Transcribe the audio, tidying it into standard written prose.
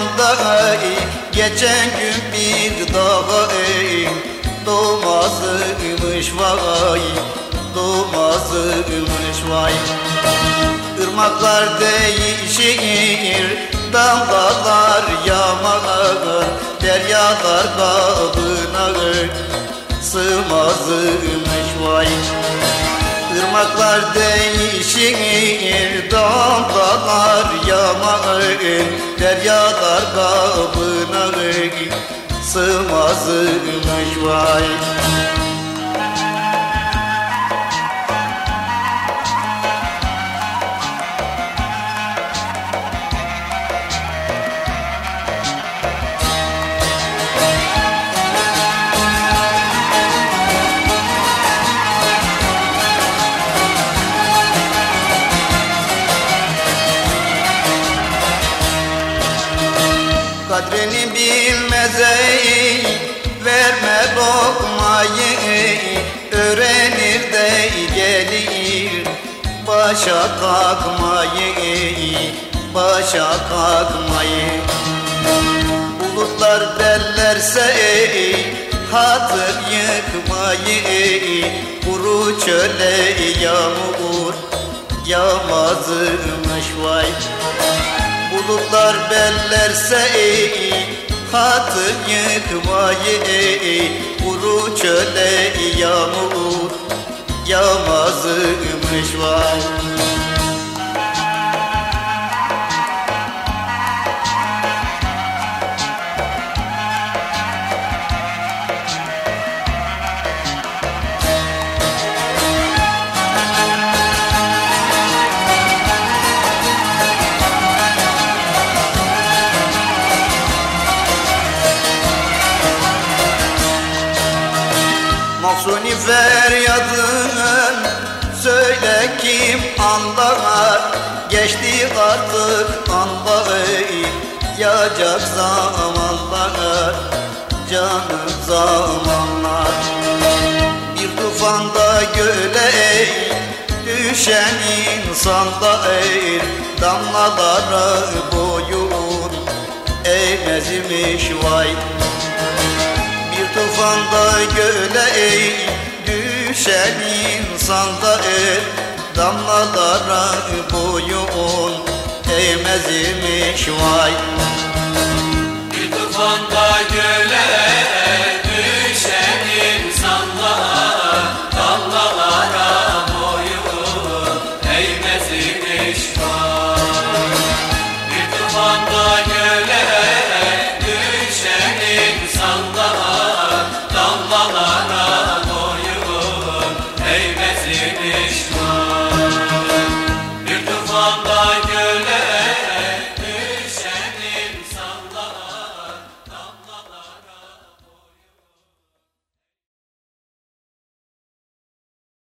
limanda geçen gün bir dağa doğmazmış vay, doğmazmış vay. Irmaklar değişir, damlalar yağar, deryalar kabına sığmazmış vay. Irmaklar değişir, damlalar yağar, deryalar kabına sığmazmış vay. Kadrini bilmez verme lokmayı, öğrenir de gelir başa kalkmayı, başa kalkmayı. Bulutlar derlerse hatır yıkmayı, kuru çöle yağmur yağmazmış vay. Bulutlar bellerse hatır yıkmayı, kuru çöle yağmur yağmazmış vay. Mahzuni feryadın söyle kim anlar, geçti artık anlar, yağacak zamanlar, canım zamanlar. Bir tufanda göle düşen insanda damlalara boyun eğmezmiş vay. Bir tufanda göle düşen insanda damlalara boyun eğmezmiş vay.